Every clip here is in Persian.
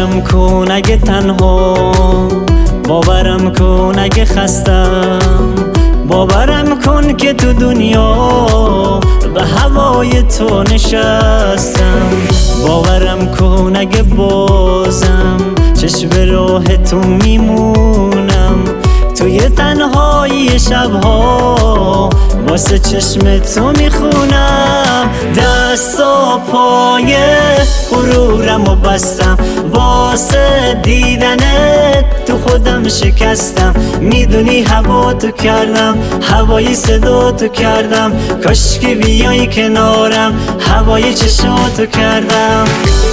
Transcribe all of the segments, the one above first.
باورم کن اگه تنها، باورم کن اگه خستم، باورم کن که تو دنیا به هوای تو نشستم. باورم کن اگه بازم چشم به راه تو میمونم، توی تنهایی شبها واسه چشم تو میخونم. دست و پای غرورم و بستم، واسه دیدنت تو خودم شکستم. میدونی هوا تو کردم، هوای صدا تو کردم، کاش که بیای کنارم، هوای چشاتو کردم.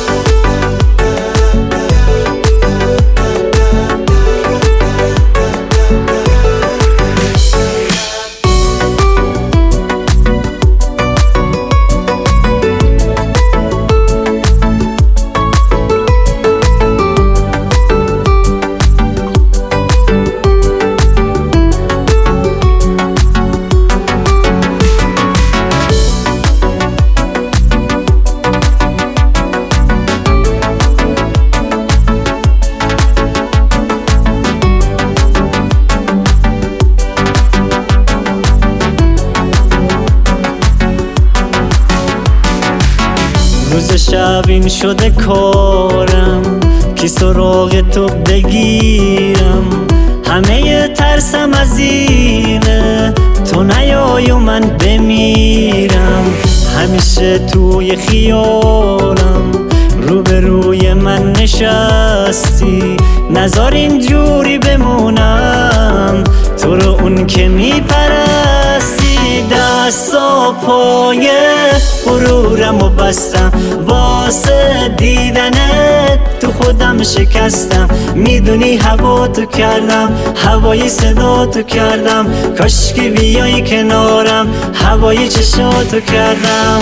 روز شب این شده کارم که سراغ تو بگیرم، همه ترسم از اینه تو نیای و من بمیرم. همیشه توی خیالم روبروی من نشستی، نذار اینجوری بمونم تو رو اون که میپرستی. دست و پای غرورم و بستم، واسه دیدنت تو خودم شکستم. میدونی هوا تو کردم، هوای صدا تو کردم، کاش که بیای کنارم، هوای چشاتو کردم.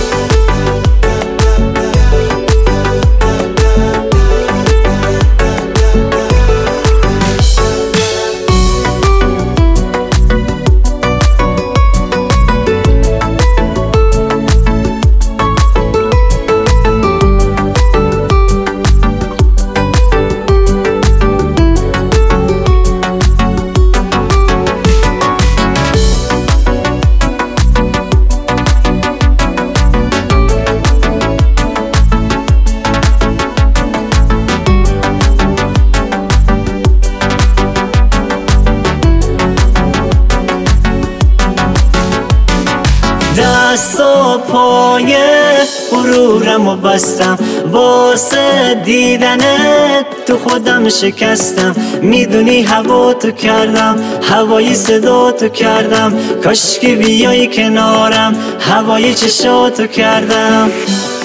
دست و پای غرورم و بستم، واسه دیدنت تو خودم شکستم. میدونی هوا تو کردم، هوای صدا تو کردم، کاش که بیای کنارم، هوای چشاتو کردم.